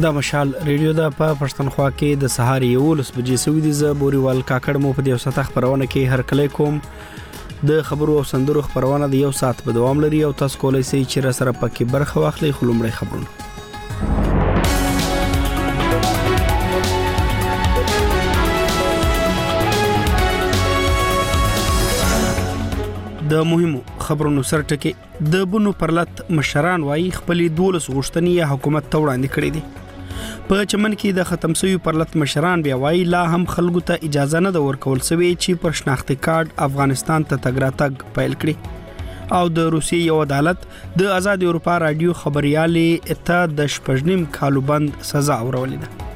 دا مشال ریډیو دا په پښتونخوا کې د سهار 11 بجې سوي دي. ز بوريوال کاکړ مو په دې وسته خبرونه کې هر کله کوم د خبرو او سندرو خبرونه د 1 ساعت په دوام لري او تاسو کولای شئ چې را سره پکې برخه واخلئ. خلومړی خبرونه د مهمو خبرونو سرټکي د بونو پرلط مشران وایي خپلې 12 غوښتنې حکومت ته وړاندې کړې دي. په چمن کې د ختم شوی پرلط مشران بیا وایي لا هم خلکو ته اجازه نه د ورکول سوی چې پر شناختی کارت افغانستان ته تګ راتګ پیل کړي. او د روسیې یو عدالت د آزاد اروپا رادیو خبريالې ته د شپږنیم کالو بند سزا ورولې ده.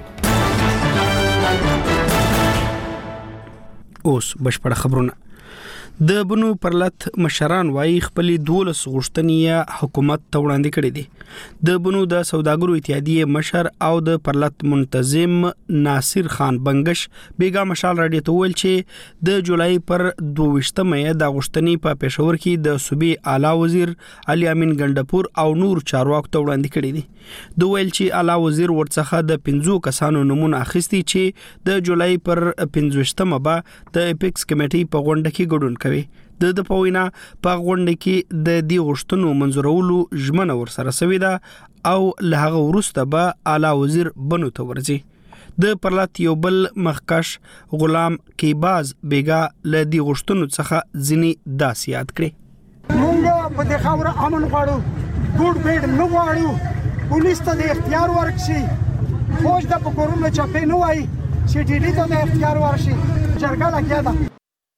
اوس بشپړ خبرونه. د بنو پرلط مشران وایي خپلې 12 غوښتنې حکومت ته وړاندې کړې دي. د بنو د سوداګرو اتحادیې مشر او د پرلط منتظم ناصر خان بنگش بیګا مشال راډیو ته ویل چې د جولای پر 22مه د غوښتنې په پېښور کې د صوبې اعلی وزیر علي امین ګندپور او نور چارواکو ته وړاندې کړې دي. د ویل چې اعلی وزیر ورڅخه د 15 کسانو نمونه اخیستي چې د جولای پر 15مه به د اپیکس کمیټې په غونډه کې ګډون د پوینا په غونډه کې د دې غوښتنو منځورولو ژمنه ورسره سوي ده او له هغه وروسته به اعلی وزیر بنو ته ورځي. د پرلط یو بل مخکش غلام کیباز بیګا له دې غوښتنو څخه ځینې داسې یاد کړي. موږ په دې خاوره امن غواړو، ګوډ بیډ نه غواړو، پولیس ته د اختیار ورکړي، فوج د پکورونو چاپې نه وایي چې ډیلی ته د اختیار ورشي. جرګه لګیا ده.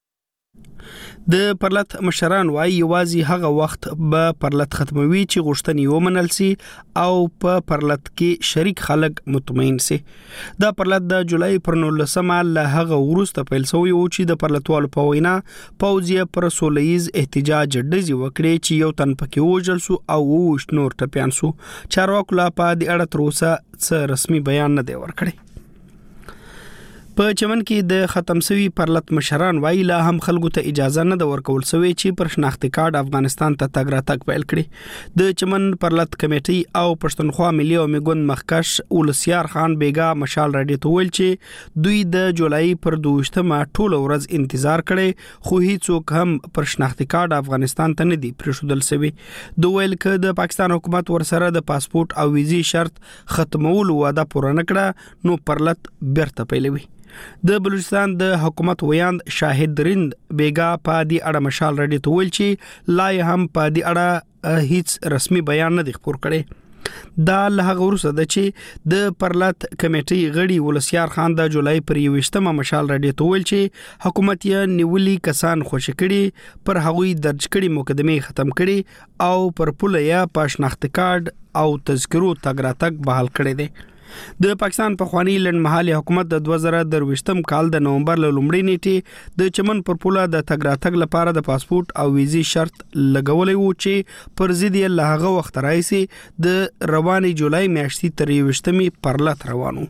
د پرلط مشران وایي یوازې هغه وخت به پرلط ختموي چې غوښتنې ومنل سي او په پرلط کې شریک خلک مطمئن سي. دا پرلط د جولای پر 19مه له هغه وروسته پیل شوی و چې د پرلطوالو په وینا پوځي پر سولهیز احتجاج ډزې وکړي چې یو تن پکې وژل سو او وښ نور ټپيان سو. چارواکو لا په دې اړه تر اوسه څه رسمي بیان نه دی ورکړی. په چمن کې د ختم شوی پرلط مشران وایي لا هم خلکو ته اجازه نه د ورکول سوی چې پر شناختی کارت افغانستان ته تګ راتګ پیل کړي. د چمن پرلط کمیټې او پښتونخوا ملي او میګون مخکش ولسیار خان بیګا مشال راډیو ته ویل چې دوی د جولای پر 22مه ټول ورځ انتظار کړي خو هیڅوک هم پر شناختی کارت افغانستان ته نه دی پرېښودل سوی. دوی ویل چې د پاکستان حکومت ورسره د پاسپورت او ویزې شرط ختمولو وعده پوره نه کړه نو پرلط بیرته پیلوي. د بلوچستان د حکومت ویاند شاهد رند بیګا په دې اړه مشال راډیو ته ویل چې لا هم په دې اړه هیڅ رسمي بیان نه دی خپور کړی. دا له هغه وروسته د چې د پرلط کمیټې غړي ولسیار خان د جولای پر 21مه مشال راډیو ته ویل چې حکومت یې نیولي کسان خوشی کړي، پر هغوی درج کړي مقدمه ختم کړي او پر پوله یا په شناختی کارت او تذکرو تګ راتګ بحال کړي دي. د پاکستان په خوانی لنډمهالي حکومت د 2023 کال د نومبر له لومړۍ نیټې د چمن پر پوله د تګ راتګ لپاره د پاسپورت او ویزې شرط لګولې و چې پر ضد یې له هغه وخت راځي د رواني جولای میاشتې تر 20مې پرلط روانو.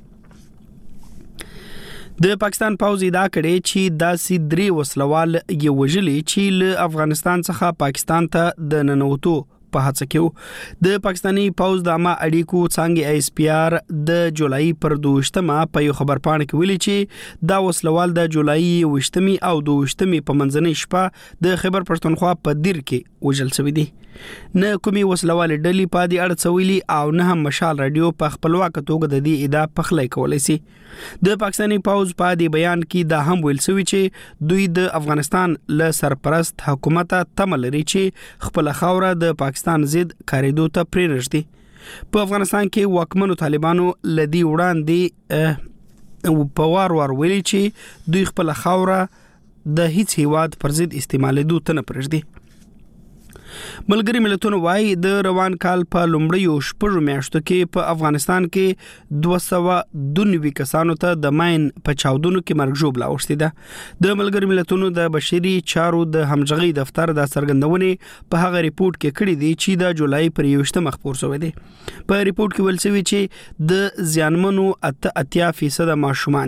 د پاکستان پوځ دا کړي چې داسې 3 وسلوال یې وژلي چې له افغانستان څخه پاکستان ته د ننوتو په هڅه کې د پاکستاني پوځ د عامه اړیکو څنګه ایس پی آر د جولای پر 22مه په یو خبر پاڼه کې ویلي چې دا وسلوال د جولای 20مې او 22مې په منځنۍ شپه د خیبر پښتونخوا په دیر کې وژل شوی دی. نه کومي وسلوال ډلې په دې اړه څویلي او نه هم مشال راډیو په خپلواک توګه د دې ادعا پخلی کولای شي. د پاکستاني پوځ په دې بیان کې دا هم ویل شوی چې دوی د افغانستان له سرپرست حکومت تمه لري چې خپل خاوره د پاکستان ضد کاریدو ته پرېږدي. په افغانستان کې واکمنو طالبانو لدی وړاندې په وار ویلي چې دوی خپل خاوره د هیڅ هیواد پر ضد استعمالېدو ته نه پرېږدي. ملګری ملتونو وايي د روان کال په لومړیو شپږو میاشتو کې په افغانستان کې 292 کسانو ته د ماین په چاودنو کې مرګ ژوبله اوښتې ده. د ملګری ملتونو د بشري چارو د همغږي دفتر د څرګندونې په هغه ریپورت کې کړی دی چې د جولای پر 21مه خپور شوی دی. په ریپورت کې ویل شوی چې د زیانمنو 80% ماشومان دي.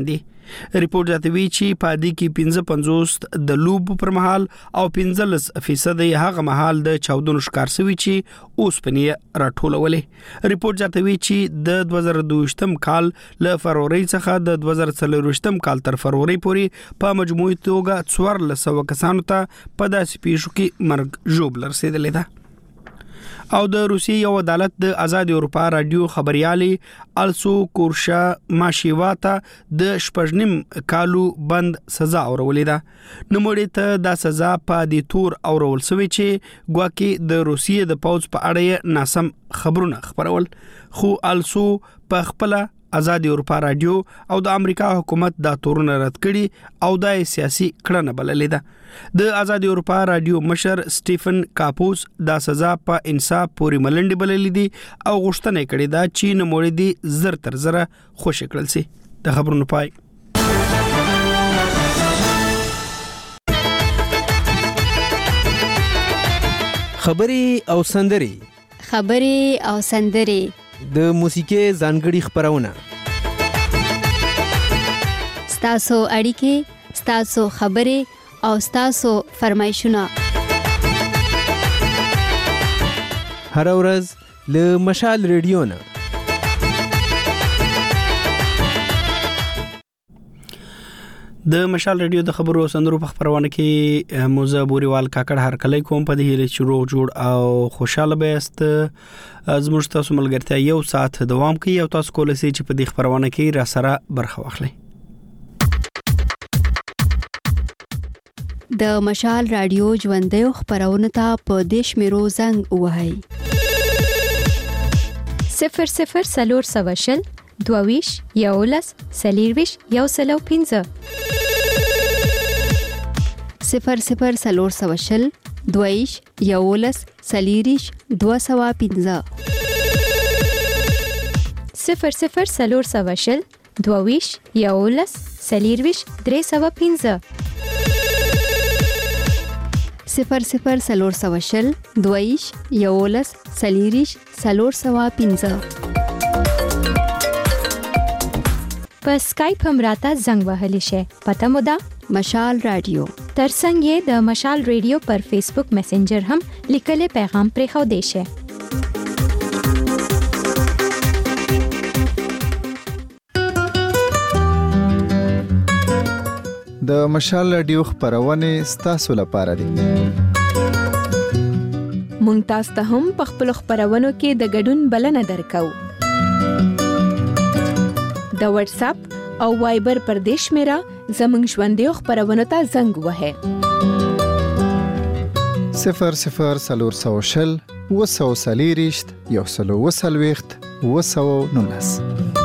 ریپورت زیاتوي چې په دې کې 55 د لوب پر مهال او 15% هغه مهال د چاودنو ښکار شوی چې اوس پنې راټولولې. ریپورت زیاتوي چې د 2022م کال له فروری څخه د 2024م کال تر فروری پورې په مجموعي توګه 1400 کسانو ته په داسې پیښو کې مرګ ژوبل رسیدلې ده. او د روسیې یو عدالت د آزاد اروپا رادیو خبريالي السو کورشا ماشیواتا د شپږنیم کالو بند سزا اورولې ده. نوموړي ته دا سزا په دې تور اورول شوې چې ګواکې د روسیې د پوځ په اړه ناسم خبرونه خبرول، خو السو په خپل آزاد اروپا رادیو او د امریکا حکومت دا تورونه رد کړي او د سیاسي کړنه بللې ده. د آزاد اروپا رادیو مشر سټیفن کاپوس دا سزا په انصاف پورې ملنډي بللې دي او غوښتنه کړې ده چې نوموړي دي زر تر زره خوشی کړل سي. د خبرونو پای. خبري او سندري د موسیقي ځانګړي خبرونه ستاسو اړیکې، ستاسو خبرې او ستاسو فرمایشونه هر ورځ له مشال ریډیو نه. د مشال ریډیو د خبرو او سندرو په خبرونه کې موزه بوريوال کاکړ هر کله کوم په دې هله شروع جوړ او خوشاله بیاست. زموږ تاسو ملګرتیا یو ساعت دوام کوي او تاسو کولای شئ چې په دې خبرونه کې را سره برخه واخلئ. د مشال رادیو ژوندۍ خبرونه ته په دیش میرو زنګ وهاي 00 22 یولس سلیرویش یو سلو 15 00 22 یولس سلیریش 215 00 22 یولس سلیرویش 315 00 22 یولس سلیریش 315 په سکایپ هم راته زنګ وهلی شي. پته مو ده مشال رادیو. ترڅنګ یې د مشال رادیو پر فیسبوک میسنجر هم لیکلي پیغام پرې خو دی شي. د مشال رادیو خبرونه ستاسو لپاره دي. مونږ تاسو ته هم په خپل خبرونو کې د ګډون بلنه درکو. د واتس اپ او وایبر پر دیش میرا زمنګ ژوندۍ خبرونه ته زنګ وهه 00 وسو سلیریشت یو سلو وسلويخت وسو نونس.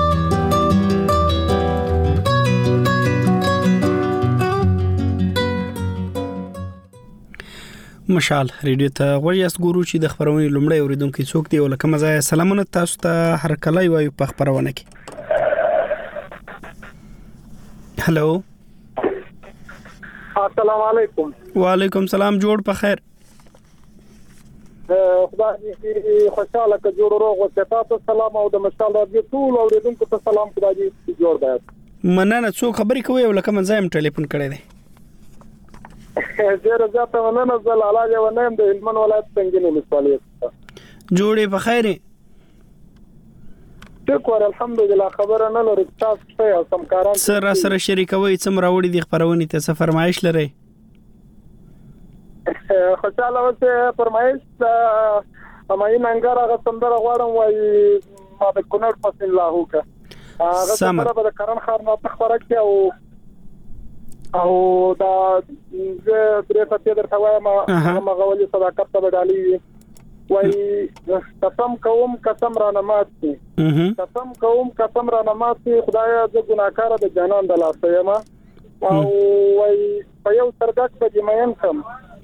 مشال ریډیو ته غوړیاست ګورو چې د خبرونې لومړی اوریدونکو څوک دی ولکه مزه سلامونه تاسو ته هر کله وایو په خبرونه کې. هلو السلام علیکم. وعلیکم سلام. جوړ په خیر. خدای دې خوشاله ک جوړ روغ او تاسو سلام او د مشال رادیو ټول اوریدونکو ته سلام. خدای دې جوړ دی. مننه. څوک خبرې کوي ولکه مزه هم ټلیفون کړی دی. زه راځم مننه زل علاج ونیم د هلمند ولایت څنګه ولسوالۍ. جوړې په خیر. شکر الحمدلله. خبره نه لري تاسو ته سم کاران سره شریکوي څومره وړي د خبرونه ته څه فرمایش لري؟ خوشاله اوسه. فرمایش مې ننګر هغه سندره غواړم وای ما د کونړ فصل الله وکړه. هغه سره به کرن خار نه تخبره کې او دا زه درې فتې درته وایم ما غوړي صداقت ته بدالي وای قسم کوم قسم را نماز کی قسم را نماز کی خدایا زه ګناکار د جانان د لاسه یم او وای په یو سرګک په جمعین کم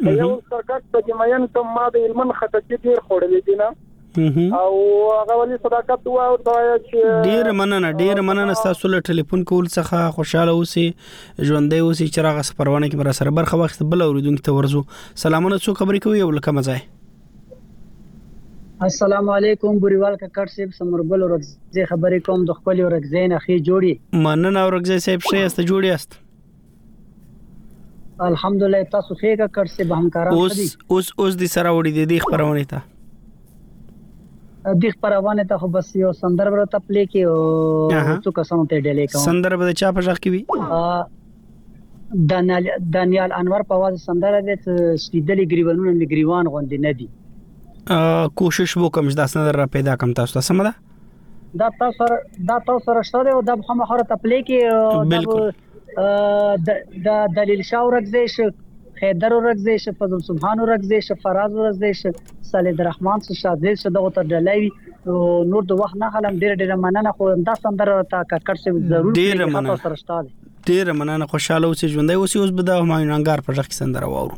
ما د علمن خطکی ډیر خوړلې دي نه او هغه ولي صداقت وا او چې ډیر مننه تاسو له ټلیفون کول څخه خوشاله اوسئ ژوندۍ اوسئ چې راغه سفرونه کې بر سره برخه وخت بل اوریدونکو ته ورزو. سلامونه. څو خبرې کوي ولکه مزه السلام علیکم بوریوال ککړ صاحب سمرګل ورځې خبرې کوم د خپل ورځې نه خې جوړي مننه ورځې صاحب شه است جوړی است الحمدلله تاسو ښه ککړ صاحب همکاران دي اوس د سره وړي دي خبرونه ته د خبرونه ته خو بس یو سندرب ته پلی کې او څه کسانو ته ډیلې کوم سندرب د چا په ځخ کې وي دانیال انور په واز سندره د سیدلی گریوانونه د گریوان غوندې نه دي کوشش وکم چې داسنه در پیدا کم تاسو ته سم ده دا تاسو سره شته او د مخامخره تپلی کې بالکل د دلیل شاه ورغزیش خیدر ورغزیش فضل سبحان ورغزیش فراز ورغزیش صالح الرحمن شادل څه دغه تر ډلای نور د وخت نه خلم ډیر مننه خو دا سندره تا ککړ څه ضروري ډیر مننه سره شته ډیر مننه خوشاله اوسې ژوندۍ اوسې اوس به د همایون انګار په ځخ کې سندره واورو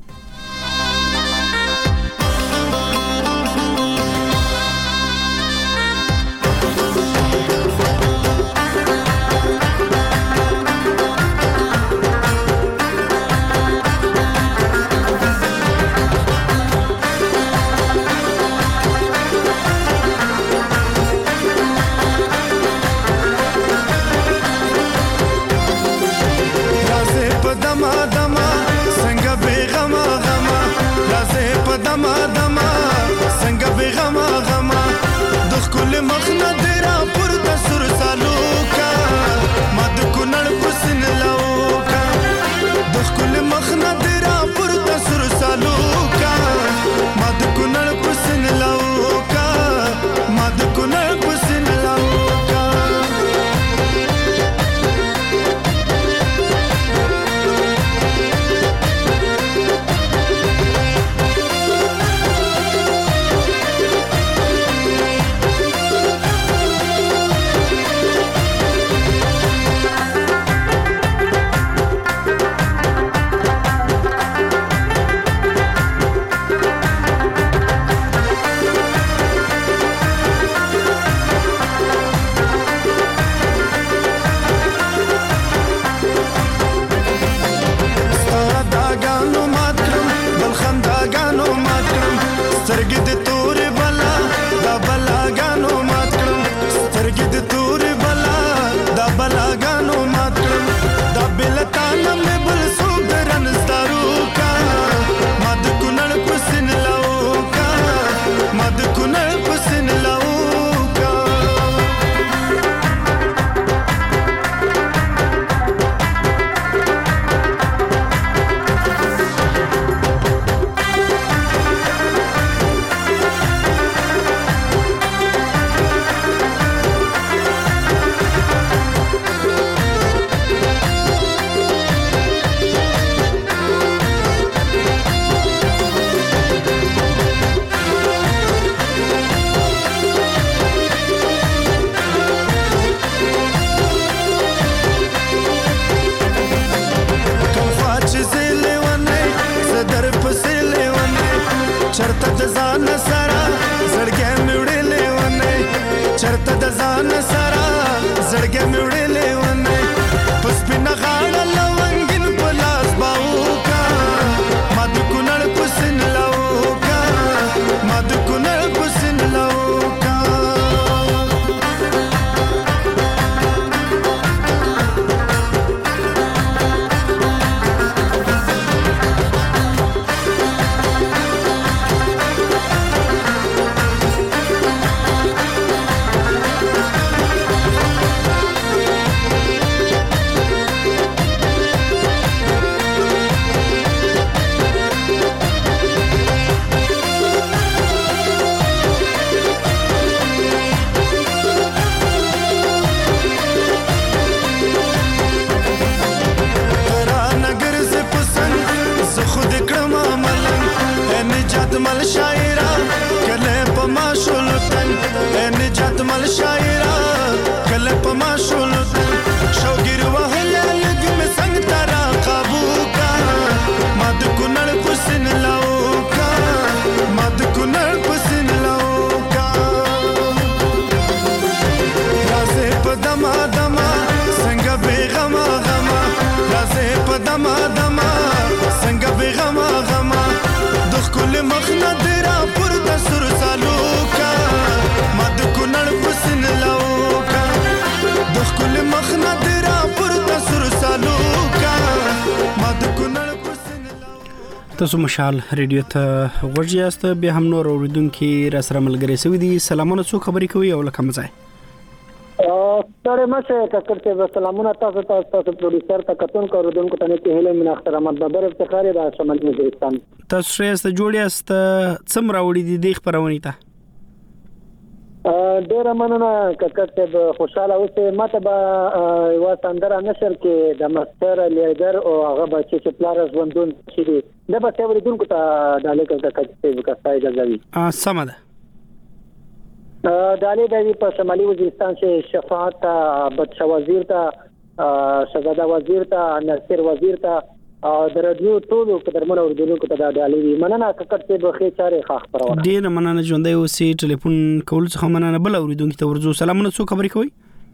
تاسو مشال ریډیو ته ورجیاست به هم نور اوریدونکو را سره ملګری سوي دي. سلامونه، څو خبرې کوي او لکه مزه سره مشه ککر ته سلامونه تاسو پروډوسر ته کتون کو اوریدونکو ته نه هله من احترامات ببر افتخار د شمال وزیرستان. تاسو سره جوړیاست څم راوړي دي د خبرونه ته ډیر مننه ککر ته خوشاله اوسه. ماته به یو سندره نشر کې د مستر لیډر او هغه بچی چې پلار ژوندون شي د به ته ورېدونکو ته د لیکل ته کچې وکړای غوي سم ده. دالې د په شمالي وزیرستان کې شفاعت بچا وزیر ته شهزاده وزیر ته نصر وزیر ته د رادیو ټول په درمن اوریدونکو ته د دالې مننه ککر ته به خې چاره خاص پرونه ډیر مننه ژوندۍ اوسې. ټلیفون کول څه مننه بل اوریدونکو ته ورزو. سلامونه، څو خبرې کوي؟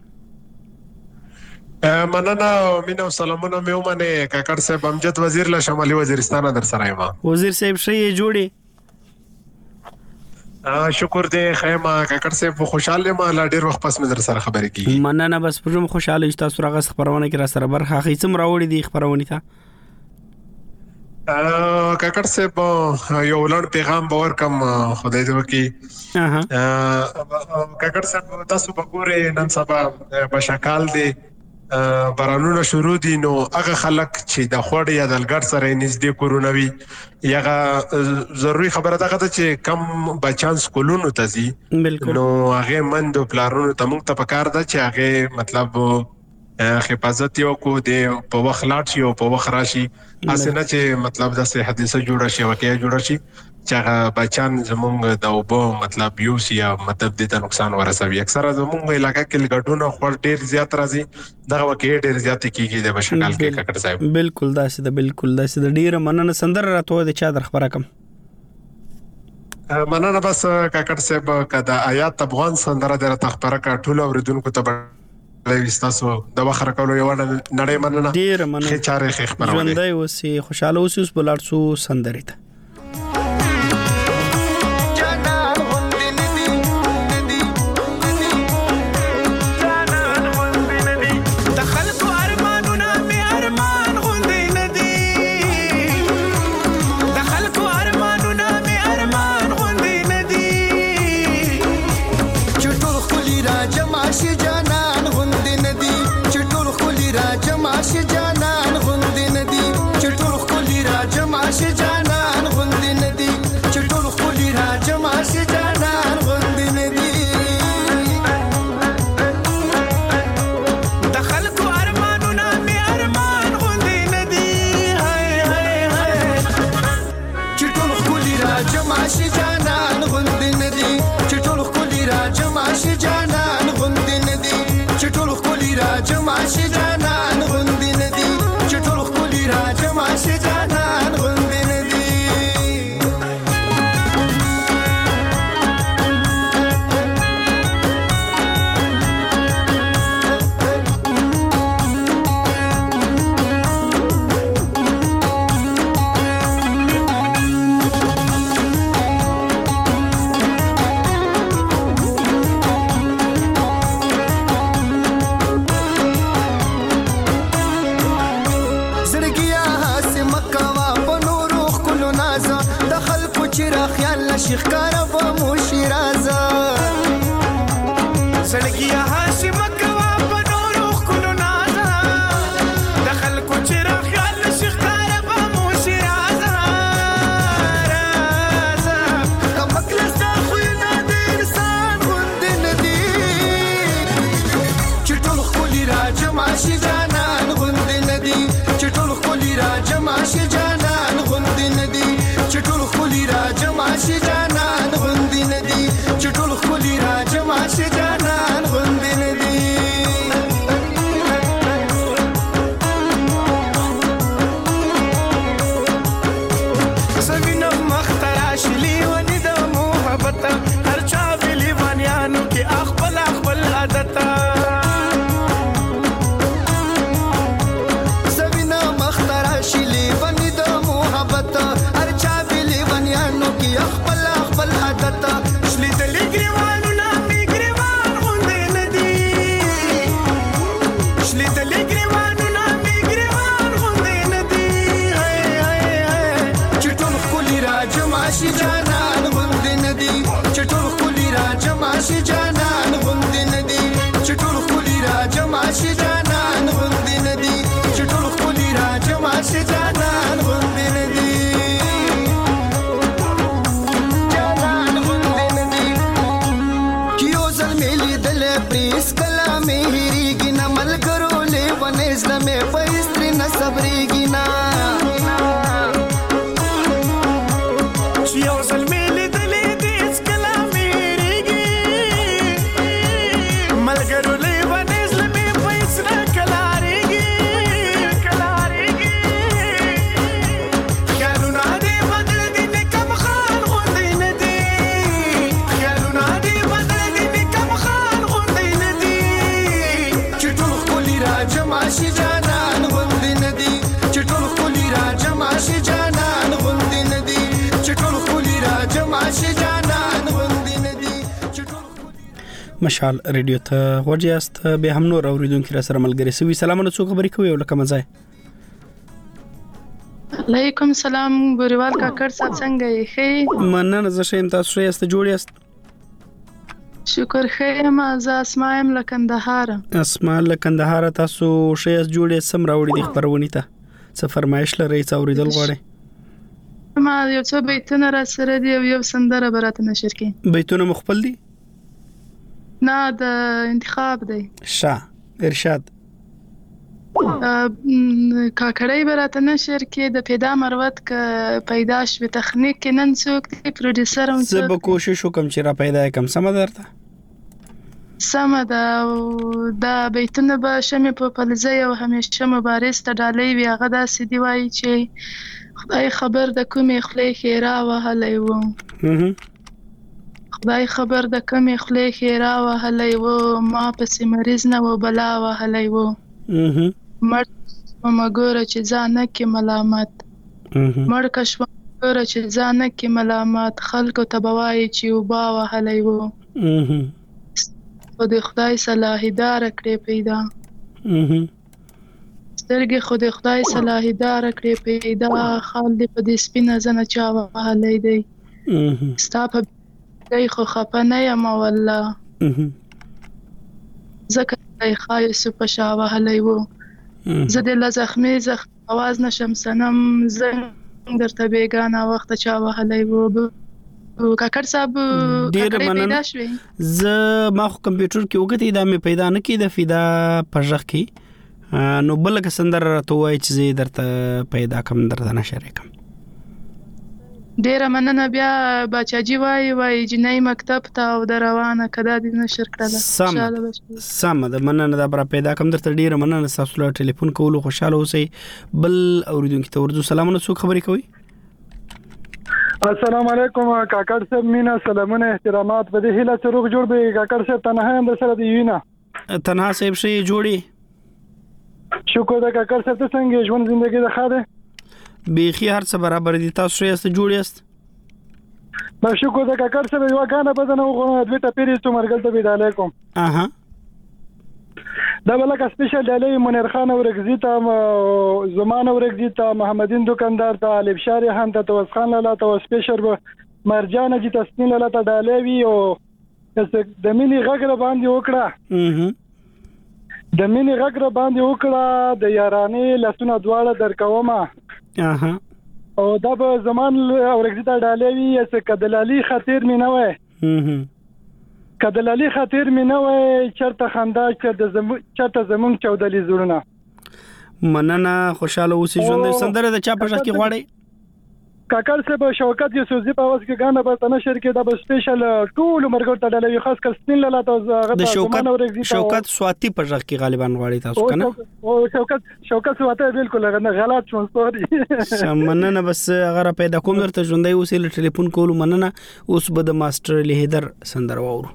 مننه مینه سلامونه مې ومنه کاکړ صاحب امجد وزیر له شمالي وزیرستان در سره یم. وزیر صاحب شې جوړي شکر دې خیمه کاکړ صاحب خوشاله ما لا ډیر وخت پس مې در سره خبرې کی. مننه بس پرم خوشاله چې تاسو راغس خبرونه کې را سره برخه خېڅم راوړي دي خبرونه ته کاکړ صاحب یو لړ پیغام باور کم خدای دې وکي. کاکړ صاحب تاسو وګورئ نن سبا بشکال دی بارانونه شروع دي نو هغه خلک چې د خوړ یا د لګړ سره نږدې کورونوي یغه ضروری خبره ده چې کم بچان سکولونو ته زی نو هغه مند پلارونو ته موږ ته پکار ده چې هغه مطلب حفاظت یو کو دی په وخت لاټ شي او په وخت راشي اسنه چې مطلب د صحت حادثه جوړه شي واقعي جوړه شي چې هغه بچان زمونږ د اوبو مطلب یو سی یا مطلب د نقصان ورسوي. اکثره زمونږ علاقې کې لګډونه خور ډیر زیات راځي دغه واقعي ډیر زیات کیږي د بشکال کې کاکړ صاحب. بالکل داسې ده، بالکل داسې ده. ډیر مننه. سندره راته د چا در خبره کم مننه بس کاکړ صاحب کدا آیات افغان سندره در تخبره کا ټول اوریدونکو ته وستاسو د وخر کولو یو نړۍ مننه. ډیر مننه. خې چاره خې خبرونه ژوندۍ اوسې خوشاله اوسې. اوس بلار سو سندره ته Ach, شي جانان غوند ندي چټول خولي را جمع شي جانان غوند ندي چټول خولي را جمع شي جانان غوند ندي چټول خولي را جمع شي جانان غوند ندي جانان غوند ندي کیو زلملی دل پریس کلامه هریږي نه ملګرو له ونیز نه پېستري نه صبرېږي نه کیو زلملی دل پریس کلامه هریږي ملګرو له ونیز نه پېستري کلارېږي خیالونه دې بدل دي نه کم خان غوندې نه دي خیالونه دې بدل دي نه کم خان غوندې نه دي چې ټول خولي را جمع شي جانان غوندې نه دي چې ټول خولي را جمع شي جانان غوندې نه دي چې ټول خولي را جمع شي جانان غوندې نه دي مشال ریډیو ته ورجاست به هم نور اوریدونکو را سره ملګری سوي سلامونه څو خبرې کوي او لکه مزه علیکم سلام ګوریوال کاکړ صاحب څنګه یې ښه مننه زه ښه یم تاسو ښه یاست جوړ یاست شکر ښه یم زه اسماء یم له کندهار اسماء له کندهار تاسو ښه یاست جوړ یاست سم راوړي د خبرونه ته څه فرمایش لرئ څه اوریدل غواړئ ما یو څه بیتونه را سره دی یو سندره براته نشر کړي بیتونه مخبل دي نه د انتخاب دی شاه ارشاد کاکړی براته نشر کې د پیدا مروت ک پیدا شوه تخنیک کې نن څوک دی پروډوسر هم زه به کوشش وکم چې را پیدا کم سم درته سم دا بیتونه به شمه په پلزه او همیشه مبارز ته ډالۍ وی هغه داسې دی وای چې خدای خبر د کومې خلې خیره وهلې و خدای خبر د کومې خلې خیره وهلې و ما پسې مریض نه و بلا وهلې و مړ مګوره چې ځانه کې ملامت مړ کښو مګوره چې ځانه کې ملامت خلکو ته بوای چې وبا وهلې و خو د خدای صلاحیدار کړې پیدا سترګې خو د خدای صلاحیدار کړې پیدا خال دې په دې سپینه زنه چا وهلې دی ستا په دې خو خپه نه یم والله زکه خایس په شا وهلې و زه د لزخمي اواز نشم سنم زنګ درته بیگانه وخت چا وهلې و کاکړ صاحب ډیر مننه زه ما خو کمپیوټر کې وګتې دا مې پیدا نه کیده فدا پرځخ کې نو بل که سندر راته وای چې زه درته پیدا کم درته نشر کوم ډیر مننه بیا بچاجي وای جنۍ مکتب ته او روانه کدا دې نشر کړل سم د مننه دا بر پیدا کم درته ډیر مننه تاسو له ټلیفون کولو خوشاله اوسئ بل اوریدونکو ته ورځو سلامونه څو خبرې کوي السلام علیکم کاکړ صاحب مینا سلامونه احترامات په دې هله چروک جوړ به کاکړ صاحب تنها هم سره دی وینا تنها صاحب شي جوړي شکر دا کاکړ صاحب ته څنګه ژوند ژوندۍ د خاله بیخي هر څه برابر دي تاسو یې جوړ یاست ما شکر دا کاکړ صاحب یو غانه بدنه وغوړم دوی ته پیری ته مرګل ته بيد علیکم دا بلکه سپیشل ډالۍ منیر خان اورګزی ته زمان اورګزی ته محمدین دکاندار ته الف شاری خان ته توس خان لاله ته سپیشل مرجان جی تسنین لاله ته ډالۍ وی او د مینی غږره باندې وکړه د مینی غږره باندې وکړه د یارانې لسونه دواړه درکومه او دا به زمان اورګزی ته ډالۍ وی چې کدلالي خاطر مې نه وای کدلالي خاطر مې نه وای چرته خندا چرته زمون چودلي زړونه مننه خوشاله اوسې ژوند سندره د چا په ځکه غواړي کاکړ صاحب شوکت یوسفزي په واس کې غانه به تنشر کې دا سپیشل ټول مرګ ته ډالۍ خاص کر سپین لاله ته د شوکت سواتی په ځکه کې غالبا غواړي تاسو کنه او شوکت سواتی بالکل غلط شو سوري مننه بس اگر پیدا کوم درته ژوندۍ اوسې ټلیفون کول مننه اوس به د ماستر لهیدر سندره وورو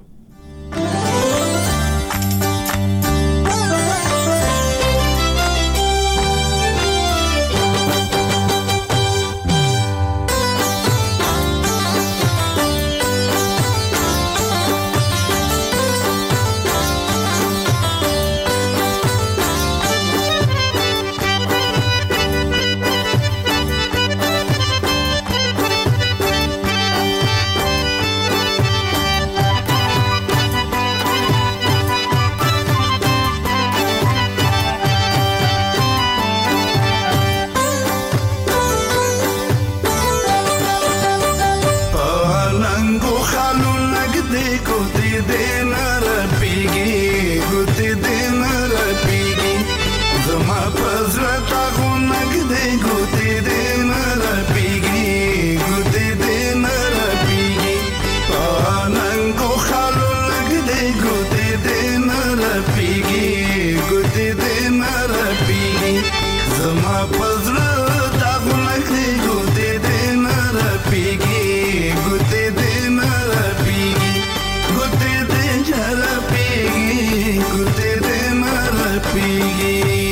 ګوتې دې نه رپېږي ګوتې دې نه رپېږي په ننګو خالو لږ دې ګوتې دې نه رپېږي ګوتې دې نه رپېږي زما په زړه داغونه کړې ګوتې دې نه رپېږي ګوتې دې نه رپېږي ګوتې دې نه رپېږي ګوتې دې نه رپېږي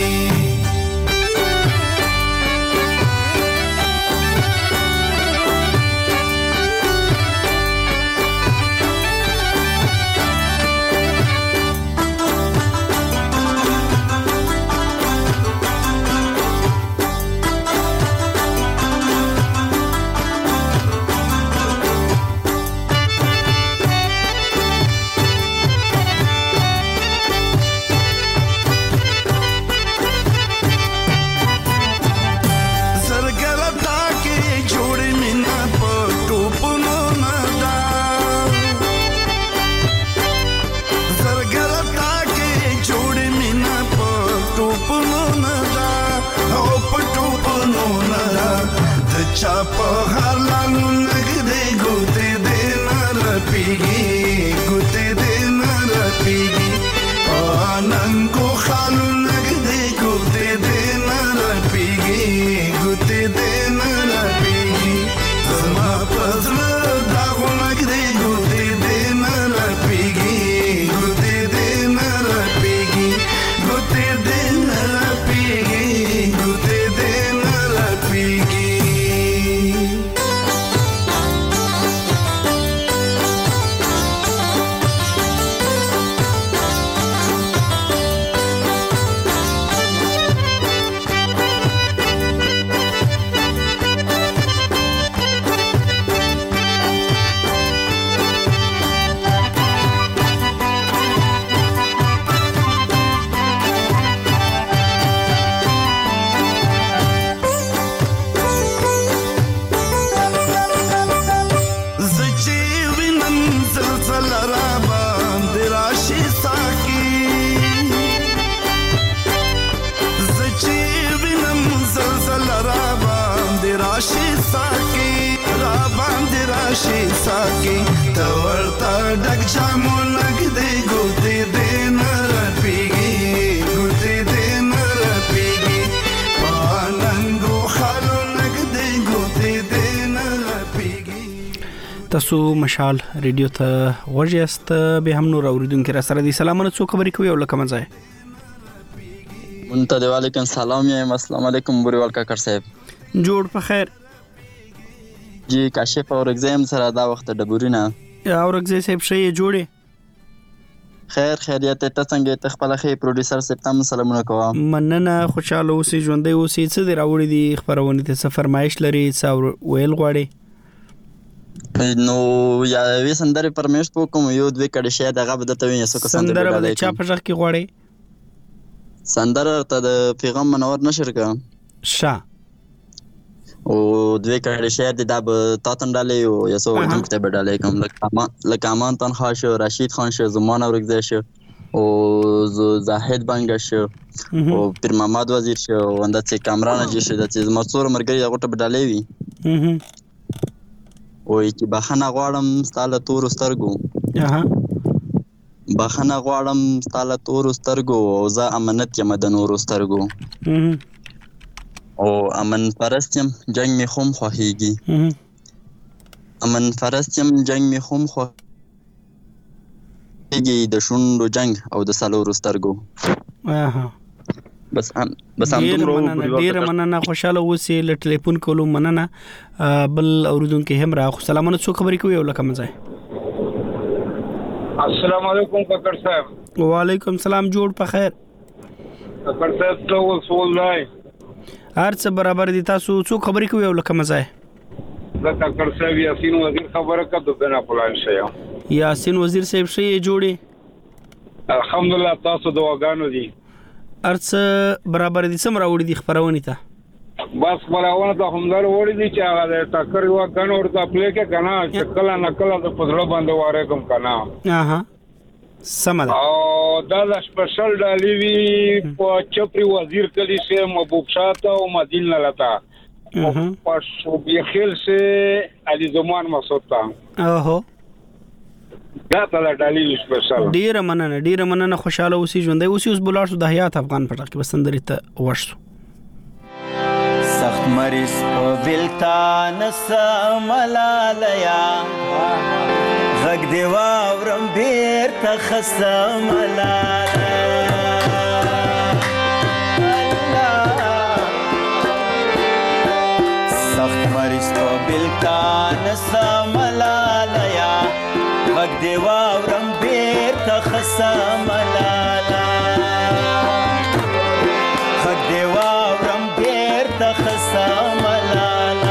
چاپا حالانو نگده گوته ده نرپیگی گوته ده نرپیگی آنانگو خالو نگده گوته ده نرپیگی گوته ده نرپیگی زما پزل داغو نگده گوته ده نرپیگی گوته ده نرپیگی گوته ده نرپیگی گوته ده نرپیگی ساکی تورتا ډک جامو لګ دې ګوتې دې نه رپېږي ګوتې دې نه رپېږي پاننګو خالو لګ دې ګوتې دې نه رپېږي. تاسو مشال ریډیو ته غوږ یاست به هم نور اوریدونکو را سره دي سلامونه څو خبرې کوي او لکه مزه مونته وعلیکم سلام یم السلام علیکم بوریوال کاکر صاحب جوړ په خیر جی کاشف اورګزیم سره دا وخت ډبورینه اورګزی صاحب شي جوړي خیر خیریت ته څنګه ته خپل خې پروډوسر صاحب تاسو سلامونه کوم مننه خوشاله اوسې ژوندې اوسې څه دی راوړي دي خبرونه ته څه فرمایش لري څو ویل غواړي نو یا وی سندره پرمیش په کوم یو دوی کډه شه دغه بدته وي څه کو سندره د چا په ځخ کې غواړي سندره ته د پیغام منور نشر کا شا او دوی کړه شعر د داب تاتن ډالې او یسو دم کتاب ډالې کوم لکه امان تنها شو رشید خان شو زمان اورګزی شو او زاهد بنګ شو او پیر محمد وزیر شو ونده چې کامران جي شو د چې مڅور مرګري هغه ټب ډالې وي او چې بخنه غواړم ستاله تور سترګو بخنه غواړم ستاله تور سترګو او زه امانت یم د نور سترګو او امن پرستم جنگ می خوم خوهیږي امن پرستم جنگ می خوم خوهیږي د شوندو جنگ او د سالورو سترګو بس هم ډیر مننه خوشاله اوسې ل ټلیفون کولو مننه بل اوریدونکو هم را خو سلامونه څو خبرې کوي ولکه مزه السلام علیکم کاکر صاحب وعلیکم السلام جوړ په خیر کاکر صاحب ته وصول لای هر څه برابر دي تاسو څو خبرې کوي ولکه مزه دا کاکر صاحب یاسین وزیر خبره کړه د بنا پلان شي یاسین وزیر صاحب شي جوړي الحمدلله تاسو دواګانو دي ارڅ برابر دي سم راوړي دي خبرونه ته بس خبرونه ته همدار وړي دي چې هغه ټاکر یو غن ورته پلی کې کنه چې کله نکله د پزړه باندې واره کوم کنه سمه او دا سپیشل ډالې وی په چپری وزیر کلی سے محبوب شاه او مدینه لتا پاشو خیل سے علی زمان مسعود تا اوهو دا ته ډالې سپیشل ډیره مننه خوشاله اوسې ژوندې اوسې اوس بلار شو د حیات افغان پټه کې بسندري ته ورشو سخت مریض په بلتان سملالیا غږ دی واورم بیرته خسملاله سخت مریض په بلتان سملالیا غږ دی واورم بیرته خسملاله غږ دی واورم بیرته خسملاله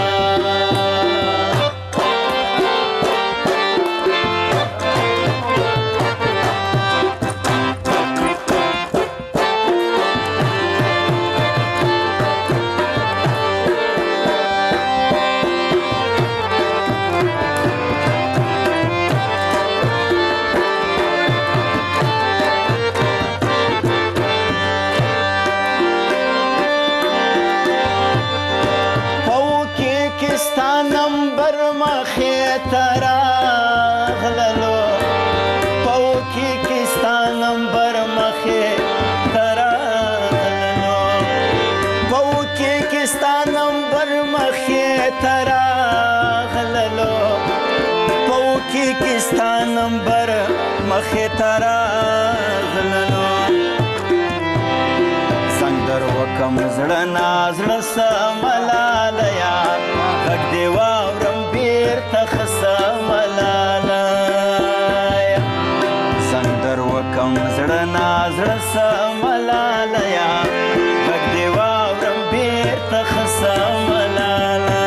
نمبر مخه ترا غلنو څنګه وکم زړه نازړه سملالیا غږ دی واورم بیرته خسملاله څنګه وکم زړه نازړه سملالیا غږ دی واورم بیرته خسملاله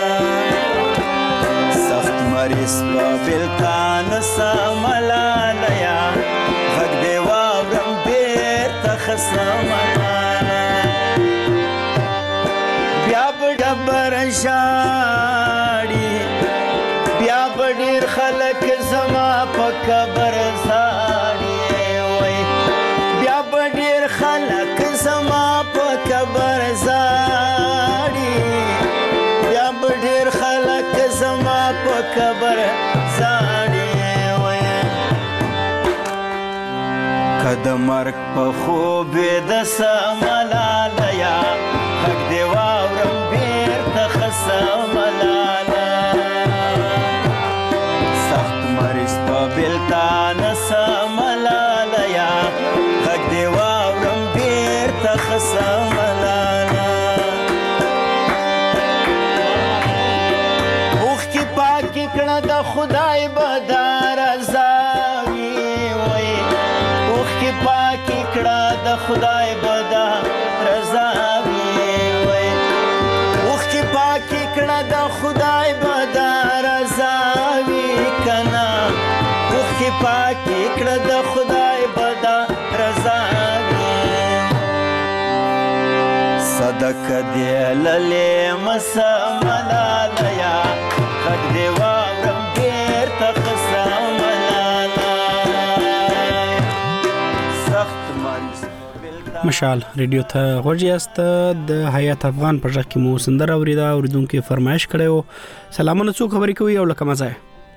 سخت مریض په بلتان سملالیا غږ دی واورم بیرته خسملاله بیا به ډبر ژاړي بیا به ډېر خلک زما په قبر زاړي وای بیا به ډېر خلک زما په قبر زاړي بیا به ډېر خلک زما په قبر زاړي وای کد مرګ په خوب د سملالیا غږ دی واورم بیرته خسملاله سخت مریض په بلتان سملالیا غږ دی واورم بیرته خسملاله اوښکې پاکې کړه د خدای به دا رضاوي وای اوښکې پاکې کړه د خدای به دا رضاوي وای اوښکې پاکې کړه د خدای به دا رضاوي کنه اوښکې پاکې کړه د خدای به دا رضاوي صدقه دی للې مسملالیا غږ دی واورم بیرته خسملاله سخت مریض مشال ریډیو ته غوږ یاست د حیات افغان په ځکه مو سندره اوریدا اوریدونکو فرمایش کړو سلامونه څو خبرې کوي او لکه مزه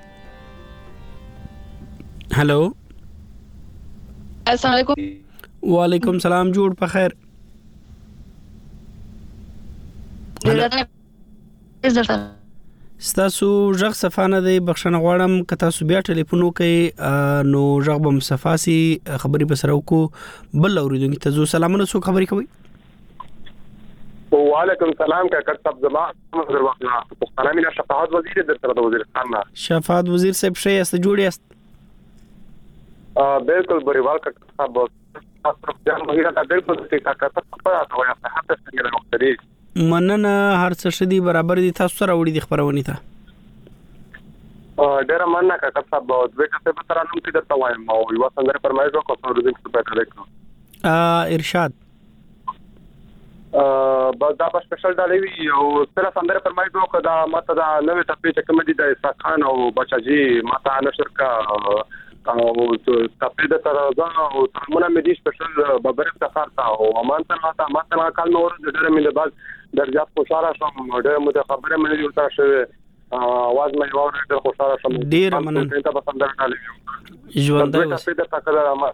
هالو السلام علیکم وعلیکم سلام جوړ په خیر ستاسو ژغ صفانه دی بخښنه غواړم که تاسو بیا ټلیفون وکړئ نو ژغ به مصفاسي خبرې به سره وکړو بل اوریدونکو ته زو سلامونه څو خبرې کوي وعلیکم سلام کاکړ صاحب زما نظر وخت پښتنه مینا شفاعت وزیر د وزیرستان نه شفاعت وزیر صاحب شه است جوړ است بالکل بریوال کاکړ صاحب تاسو ځان مهیره د بالکل څه کاکړ صاحب په تاسو یا صحت څنګه وختري مننه هر څه شدي برابر دي تاسو سره وړي د خبرونه ته ډیر مننه کاکړ صاحب د ویټه په تر نوم کې درته وایم او یو څنګه فرمایي کوم څه ورته څه پاتې لیکو ارشاد بس دا سپیشل ډالې وی او سره څنګه فرمایي کوم دا ماته دا نوې تپې چې کوم دي د اسحاق خان او بچاجي ماته نشر کا او تپید ترازا او ترمونه مدي سپیشل ببر افتخار تا او امان ته ما کال نور د ډېر مې بعد درجات خوشاله شم ډېر مت خبره مې جوړ شوه आवाज مې اور ډېر خوشاله شم ډېر مننه ته پسند راغلی ژوند دی تپید تکلر ما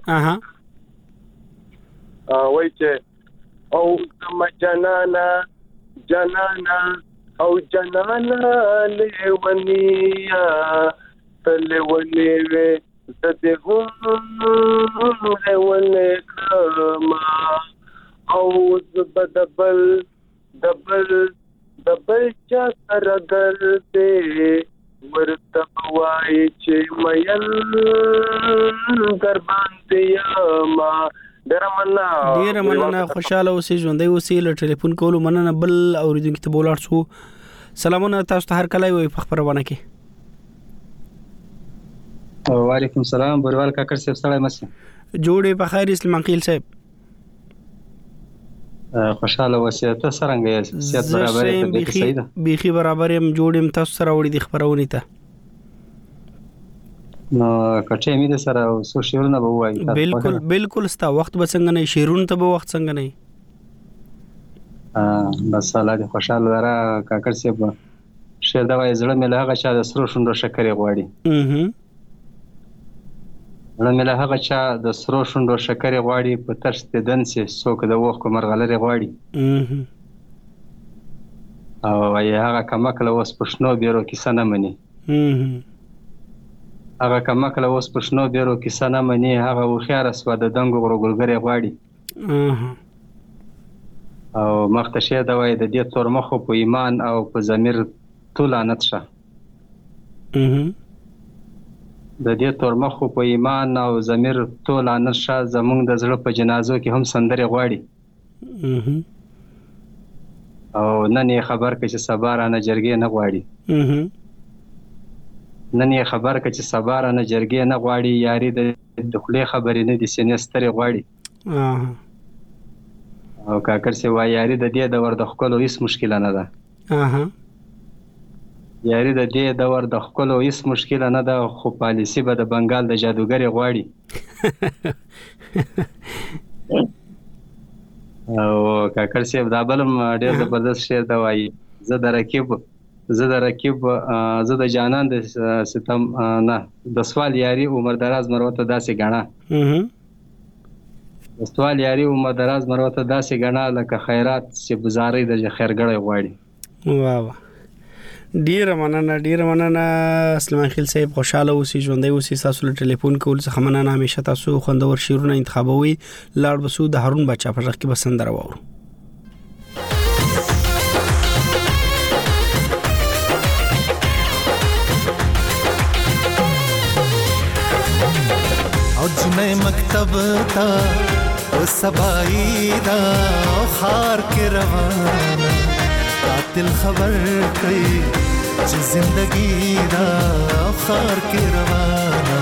وای چې او تم جنانا او جنانا لیونیا تلونی وې تدهم لیونی کما او دبل چا سره درته ورته وای چې مېل در باندې ما ډیر مننه خوشاله اوسې ژوندۍ اوسې له ټلیفون کولو مننه بل اوریدونکو ته بولاړ شو سلامونه تاسو ته هر کله وي په خبرونه کې وعلیکم السلام بروال کاکر صاحب سلام مسه جوړې په خیر اسلام انقیل صاحب خوشاله اوسې ته څنګه یې صحت برابر دی صحیح ده بيخي برابر يم جوړم تاسو سره وړي د خبرونه ته نو کټه مې د سره سو شیرونه به وایي بالکل ستا وخت به څنګه نه شیرونه ته به وخت څنګه نه بس الله دې خوشاله لره کاکر صاحب شیر دا وایي زړه مې له هغه چا د سرو شونډو شکرې غواړي زړه مې له هغه چا د سرو شونډو شکرې غواړي په ترس د دنسې څوک د وخت مرغلرې غواړي او وایي هغه کمکله اوس پښنو بیرو کیسه نه مني هغه کمکله اوس پښنو بیرو کیسه نه مني هغه وخیار اسوا د دنګو غرګلګرې غواړي او مخته دا وایي د دې تور مخو په ایمان او په ضمیر تولانت شه د دې تور مخو په ایمان او ضمیر تولانت شه زمونږ د زړه په جنازو کې هم سندرې غواړي او نن یې خبر کړي چې سبا رانه جرګې نه غواړي نن یې خبر کړي چې سبا رانه جرګې نه غواړي یاري د خولې خبرې نه دي سینې سترې غواړي او کاکر سی وای یاري د دې دور د خپل هیڅ مشکل نه ده یاري د دې دور د خپل هیڅ مشکل نه ده خو پالیسی به د بنگال د جادوګری غواړي او کاکر سی دا بلم ډېر زبردست شعر دا وایي زه د جانان د ستم نه د سوال یاري عمر دراز مروته داسې غاڼه سوال یاري عمر دراز مروته داسې غاڼه لکه خیرات چې بازارې د خیرګړې غواړي واه ډیر مننه سلمان خیل صاحب خوشاله اوسې ژوندۍ اوسې تاسو له ټلیفون کول څخه مننه همیشه تاسو خوندور شیرونه انتخابوي لاړ بسو د هارون بچا په ځخ کې بسند راوړو او جنې مکتب تا او سبای دا خار کې روانه قاتل خبر کړي چې زندگی دا خار کې روانه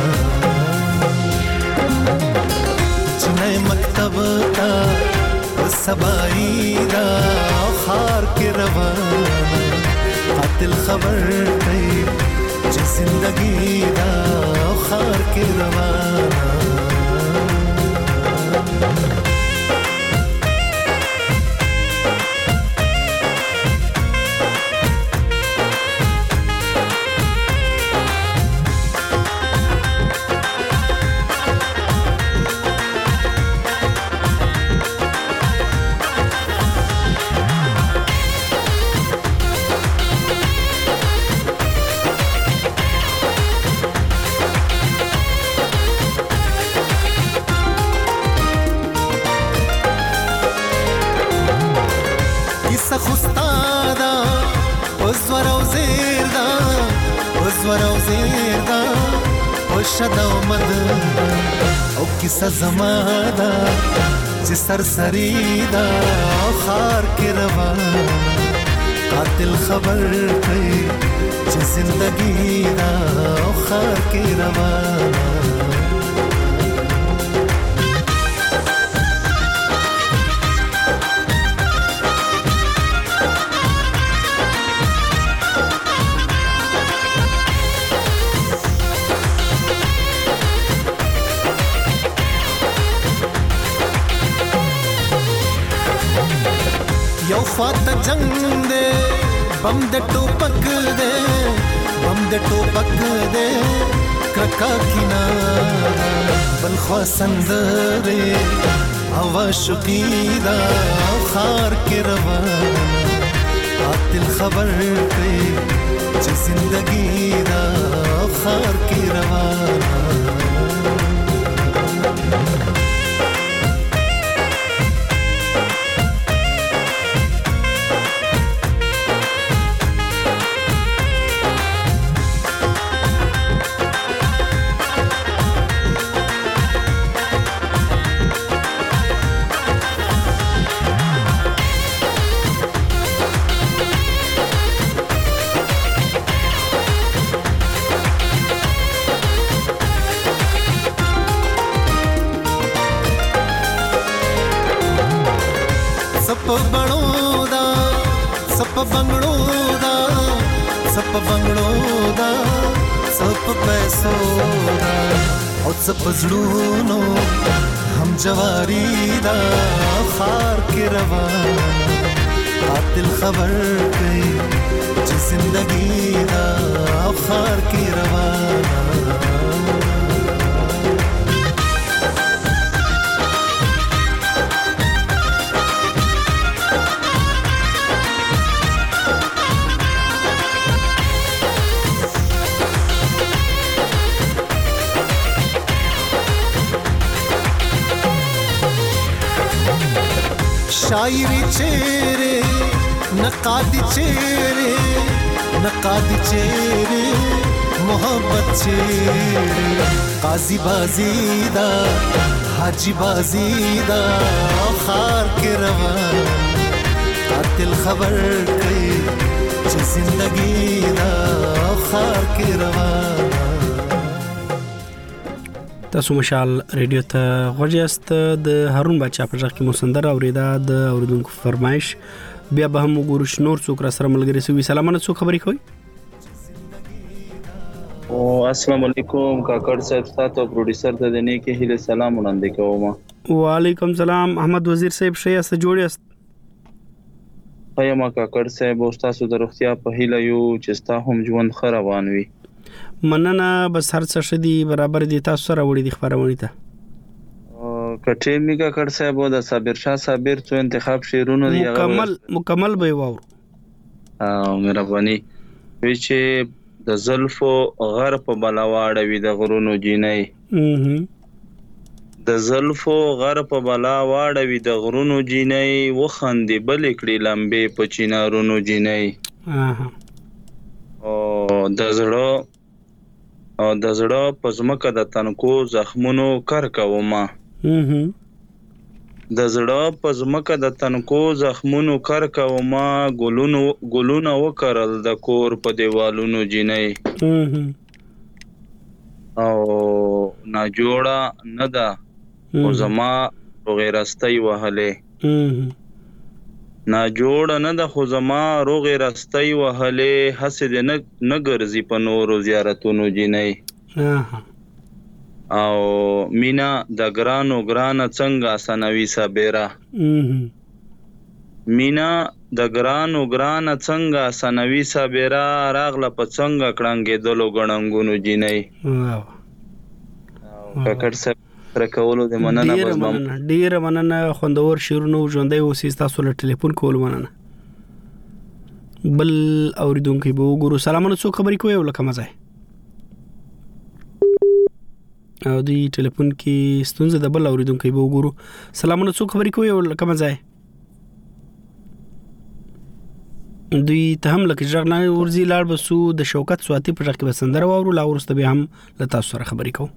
جنې مکتب تا او سبای دا خار کې روانه قاتل خبر کړي چې زندگی دا خار کې روانه شدو مد او کیسه زماده چې سرسری دا خار کې روانه قاتل خبر کړي چې زندگی دا خار کې روانه جنگ دے بم د ټوپک دے بم د ټوپک دے کرکا کینا بل خوا سندره هوا شقیدا خار کې روان قاتل خبر کړي چې زندگی دا خار کې روان سپ بنگلو دا سپ پیسو دا او سپ زړونو هم جواری دا خار کې روان قاتل خبر کوي چې زندگی دا خار کې روان شاعری چهره نقادی چهره محبت چهره قاضی بازیدا حاجی بازیدا خار کے روان قاتل خبر کئی چه زندگی دا خار کے روان. تاسو مشال ریډیو ته غوښیاست د هارون بچا په ځخ کې مسندر اوریدا د اوریدونکو فرمایش بیا به هم وګورو نور څوک را سره ملګری سوي. سلامونه څوک خبرې کوي؟ او السلام علیکم کاکړ صاحب تاسو پروډوسر ته د نیکه هیله سلام وړاندې کوم. وعلیکم سلام احمد وزیر صاحب شیا سره جوړیاست؟ ما کاکړ صاحب او تاسو د روغتیا په هیله یو چې تاسو هم ژوند خروان وي. مننه بس هر څه شدي برابر دي تاسو سره وړي د خبرونه ته. کټه میګه کړ صاحب د صابر شاه صابر څو انتخاب شیرونو دی مکمل به واور. مهرباني وی چې د زلفو غر په بلاواړه وی د غرونو جینۍ د زلفو غر په بلاواړه وی د غرونو جینۍ وخندې بل کړي لمبه په چینارونو جینۍ او د زړه په زمکه د تنکو زخمونو کار کوما د زړه په زمکه د تنکو زخمونو کار کوما ګلونو وکړل د کور په دیوالونو جینۍ او نا جوړه نه ده او زما روغرستۍ وهله نا جوړه نه ده خو زما روغرستۍ وهله حسد نه ګرځي په نورو زیارتونو جینۍ او مینا د ګرانو څنګه سنوي صابره مینا د ګرانو څنګه سنوي صابره راغله په څنګه کړنګې دلو غړنګونو جینۍ کاکړ صاحب رکولو د مننه ډیر مننه خوندور شیرونو ژوندۍ اوسې تاسو له ټلیفون کول مننه. بل اوریدونکو به وګورو. سلامونه څوک خبرې کوي ولکه مزه او دی ټلیفون کې ستونزه د بل اوریدونکو به وګورو. سلامونه څوک خبرې کوي ولکه مزه دوی ته هم لکه ژغنا ورزي لاړ بسو د شوکت سواتی په ځکه بسندره وورو لا ورسته به هم له تاسو سره خبرې کوو.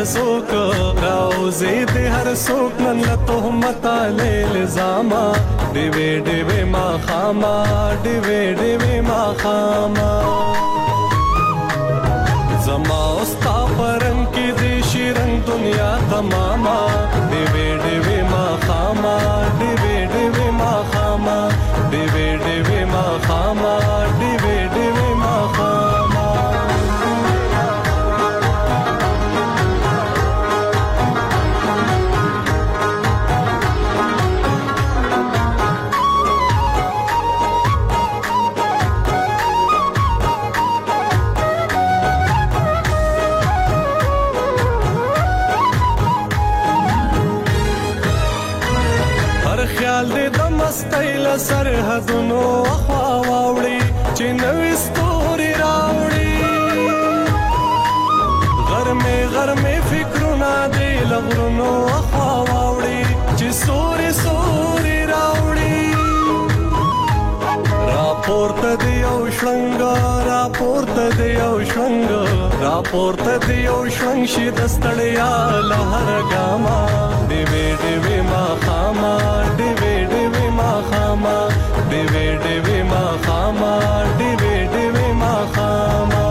څوک راوځي د هر څوک نن له تهمت الزاما ډېوې ما خاما ډېوې ما خاما زما استا پرم کې د شیرن دنیا تماما ډېوې ما خاما ډېوې ما خاما ډېوې ما خاما ډېوې ما خاما ستایل سرحدونو خوا واوړي چې نوې ستوري راوړي غرمه فکرونه دې لغرونو خوا واوړي چې سوري راوړي راپورته دی او شړنګ شي د ستړیا لهر ګاما ډېوې ما خاما ډېوې ما خاما ډېوې ما خاما ډېوې ما خاما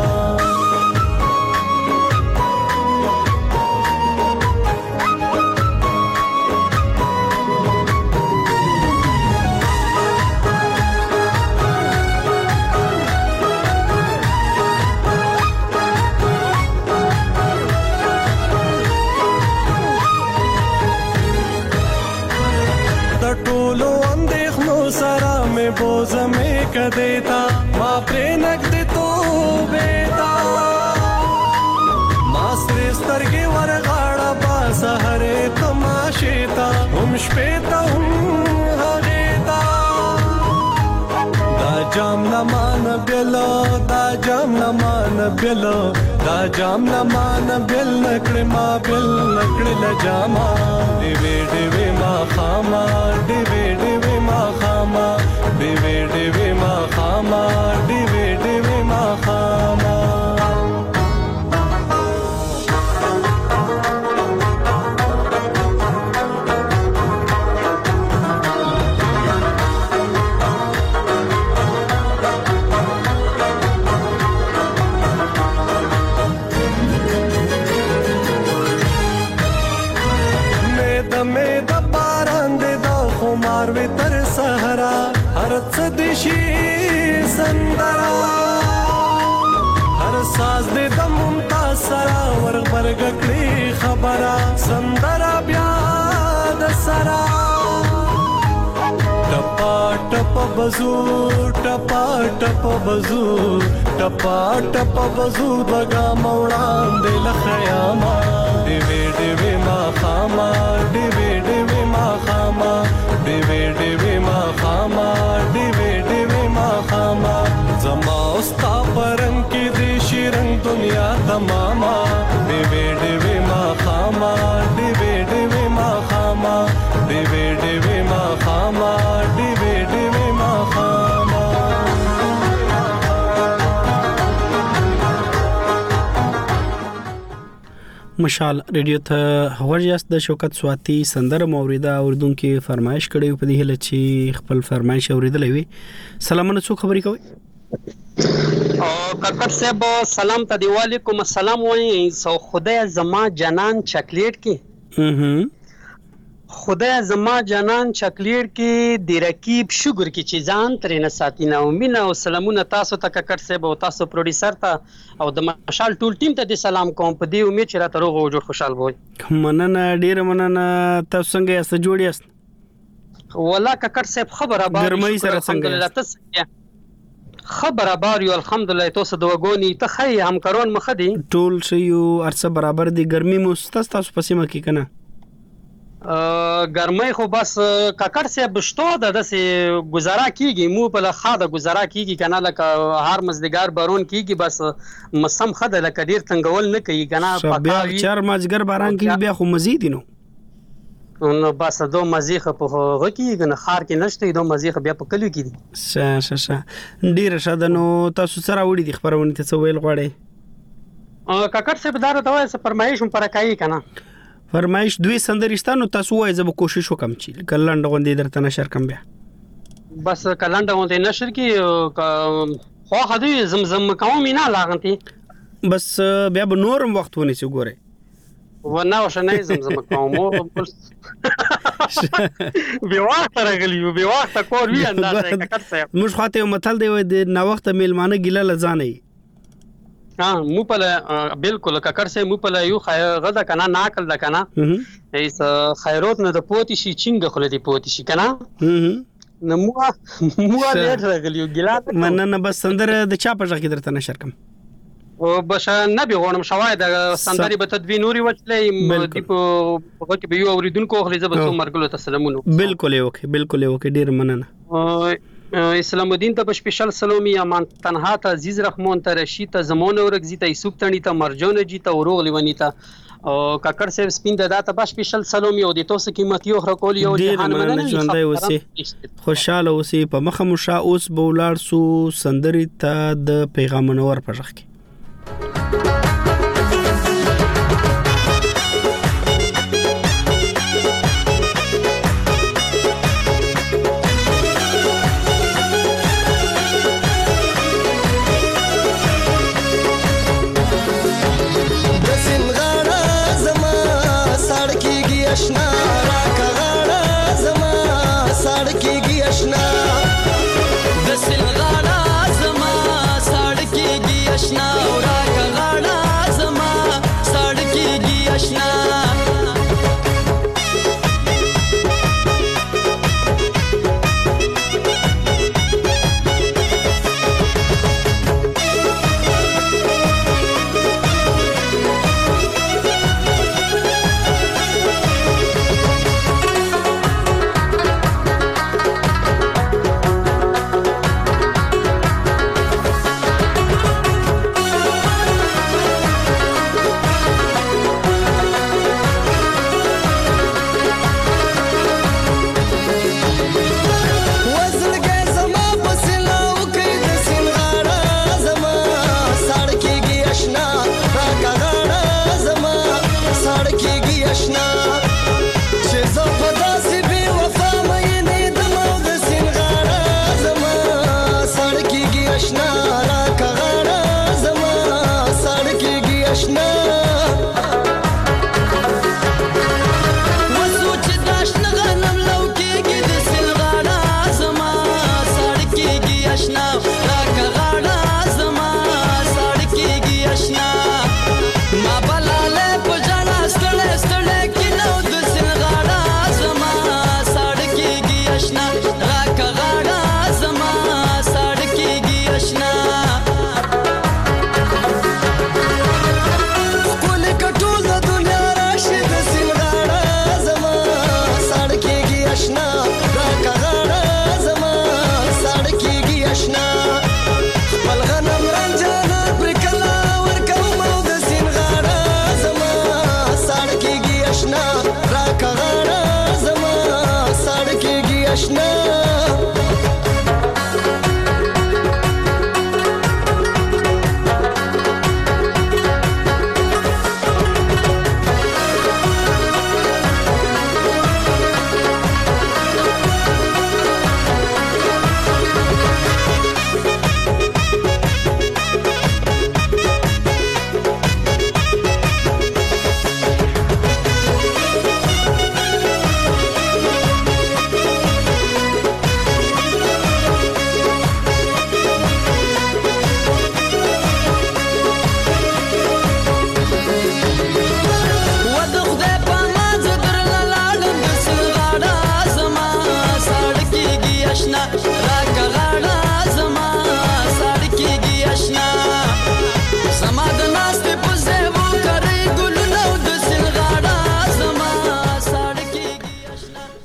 बोझमे कदेता माँ प्रेनक दे तो बेटा मास्रे स्तरगे वरगाड़ा बासा हरे तमाशेता श्वेता हरेता दा जाम न मान बेल नकड़े माँ बेल नकड़े लजामा ډېوې ما خاما ډېوې ما خاما ډېوې ما خاما ډېوې ما خاما دیشی سندرا هر ساز دې د ممتاز سرا ورغبرګ کړي خبره سندرا بیا د سرا ټپ بزو بګا موړان دې لخیاما ډېوې ما خاما ډېوې ما خاما ډېوې ما خاما ډېوې ما خاما زما استا پرم کې دې شیرن دنیا تماما ډېوې ما خاما ډېوې ما خاما ډېوې ما خاما ډېوې ما خاما مشال ریډیو ته هوجاست د شوکت سواتی سندره موریدا اوردونکو فرمایش کړي په دې هله چې خپل فرمایش اوریدلې وي سلامونه څو خبرې کوي او کاکړ صاحب سلام ته دی وعلیکم السلام وایي سو خدای زما جنان چاکلیټ کې خدای زما جنان چاکلیټ کې د رکیب شوګر کې چې ځان ترې نه ساتي نه ومنه او سلامونه تاسو ته کاکړ صاحب او تاسو پروډوسر ته او د مشال ټول ټیم ته د سلام کوم په دې امید چې راته روغ او جوړ خوشاله وي مننه ډیر مننه تاسو څنګه یاست جوړ یاست والله کاکړ صاحب خبره بار ګرمۍ سره څنګه خبره بار یو الحمدلله تاسو د وګونی ته خی همکارون مخدي ټول شی ارڅه برابر دي ګرمي مستس تاسو پسې مکی کنه ګرمۍ خو بس کاکړ صاحب شتو د دسه گزاره کیږي مو په لخوا د گزاره کیږي کنه لکه هر مزدګار بارون کیږي بس مسم خده لکه ډیر تنگول نه کوي کنه پکاوي چر مازګر باران کیږي بیا خو مزید نو نو بس دو مزیخ په غکی کنه خار کې نشته دو مزیخ بیا په کلیو کې دي ډیر شاده نو تاسو سره وړي دي خبرونه ته ویل غواړي کاکړ صاحب دا راته وایي فرمایش هم پر کوي کنه فرمایش دوی سندرستانو تاسو وایي زه به کوشش وکم چې کلند غوندې درته نشر کم بیا بس کلند غوندې نشر کی خو هدي زمزم کوم نه لاغنتي بس بیا به نورم وخت ونیسو ګوره ونه وشنه زمزم کوم بیا وخت راغلی بیا وخت کور وی اندازه کاکړ صاحب موږ خاطه متل دی د نا وخت میلمانه ګیله لزانې مو په بالکل کاکړ صاحب مو په یو غدا کنه ناکل د کنه ایس خیرات نه د پوتی شي چنګ خل دی پوتی شي کنه نو مو لټ راغلی ګیله مننه بس سندر د چا په ځای کې درته نشر کم او بش نبی غونم شوای د سندري به تدوین نوري وچلې دی په وخت به یو اوریدونکو خو زبر سو مرګلو تسلمونو بالکل اوکي ډیر مننه اسلام الدین ته سپیشل سلامي امان تنها ته عزیز رحمان ته رشید ته زمون اورګ زی ته یوسف تنی ته مرجان جی ته اوروغ لیونی ته او کاکړ صاحب سپین د داته په سپیشل سلامي او د توسه قیمتي او خرکول یو جهان مننه ژوندۍ اوسې خوشاله اوسې په مخه مشا اوس بولار سو سندري ته د پیغام منور پرخ کی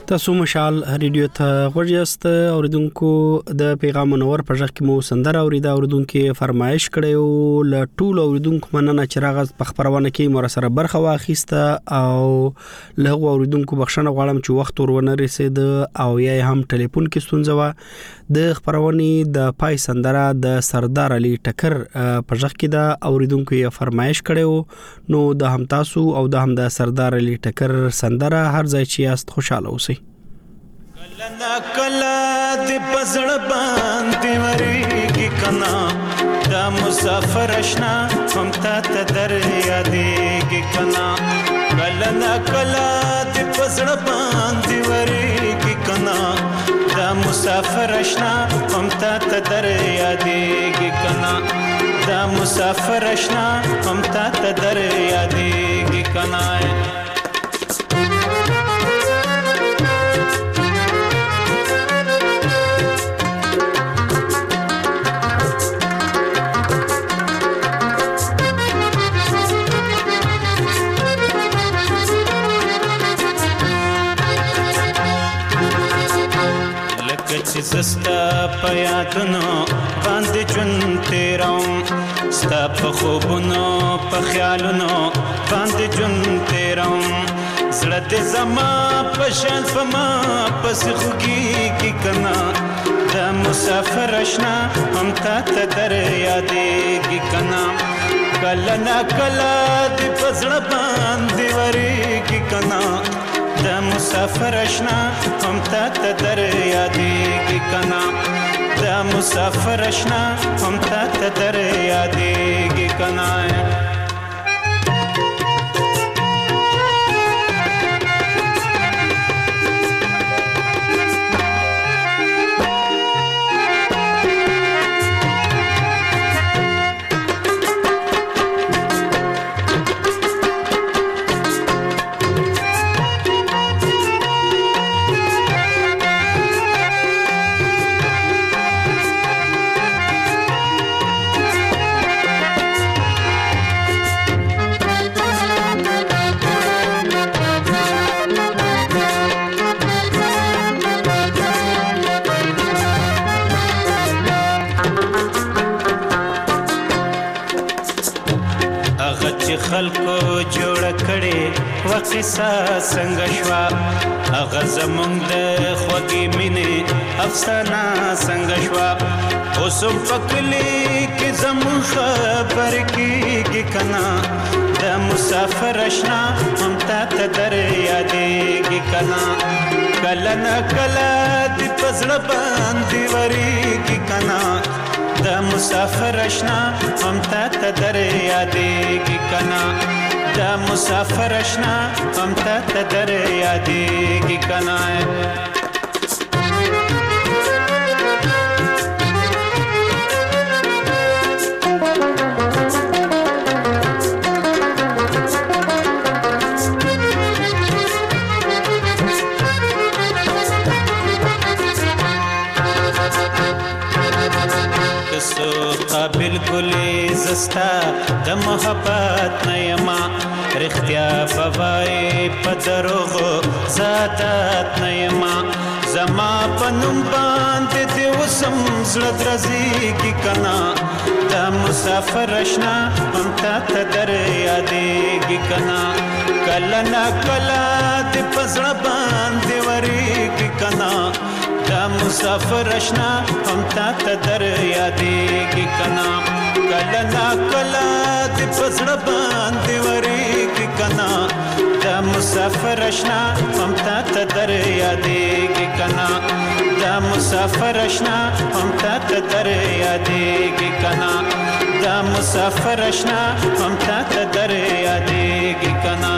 تاسو مشال ریډیو ته غوړیاست اوریدونکو د پیغام منور په ځخ کې مو سندره اوریدا اوریدونکو فرمایش کړو ل ټول اوریدونکو مننه چې راغز په خبرونه کې مور سره برخه واخیسته او له اوریدونکو بخښنه غواړم چې وخت ورونه رسید او یا هم ټلیفون کې ستونزه و د خبرونه د پای سندره د سردار علي ټکر په ځخ کې د اوریدونکو یې فرمایش کړو نو د هم تاسو او د هم د سردار علي ټکر سندره هر ځای چې یاست خوشاله اوسئ کلا کلا د پزړ باندې وریږي کنا دا مسافر آشنا هم ته در یادېږي کنا کلا کلا د پزړ باندې وریږي کنا دا مسافر آشنا هم ته در یادېږي کنا دا مسافر آشنا هم ته در یادېږي کنا زستا پیادونو باندې جون تیروم ستا په خوبونو په خیالونو باندې جون تیروم زړه دې زما په شان په ما پس خوږیږي کنا دا مسافر آشنا هم ته در یادېږي کنا کله نا کله دې په زړه باندې وریږي کنا دا مسافر آشنا هم ته در یادېږي کنا دا مسافر آشنا هم ته در یادېږي کنا خلکو جوړ کړي وقصه څنګه شوا هغه زمونږ د خوږې مینې افسانه څنګه شوا اوسم پکلی کې زمون خبر کېږي کنا د مسافر آشنا هم ته در یادېږي کنا کله نه کله د پزړه باندې وریږي کنا دا مسافر آشنا هم ته در یادېږي کنا دا مسافر آشنا هم ته در یادېږي کنا قابل کلی زستا د محبت نیما رختیا بوای په دروغو زادت نیما زما پنوم باندې دی وسم زړه درځيږي کنا د مسافر آشنا هم ته در یادېږي کنا کله نا کله د پزړه باندې وریږي کنا دا مسافر آشنا هم ته در یادېږي کنا کله نا کله د پزړه باندې وریږي کنا دا مسافر آشنا هم ته در یادېږي کنا دا مسافر آشنا هم ته در یادېږي کنا دا مسافر آشنا هم ته در یادېږي کنا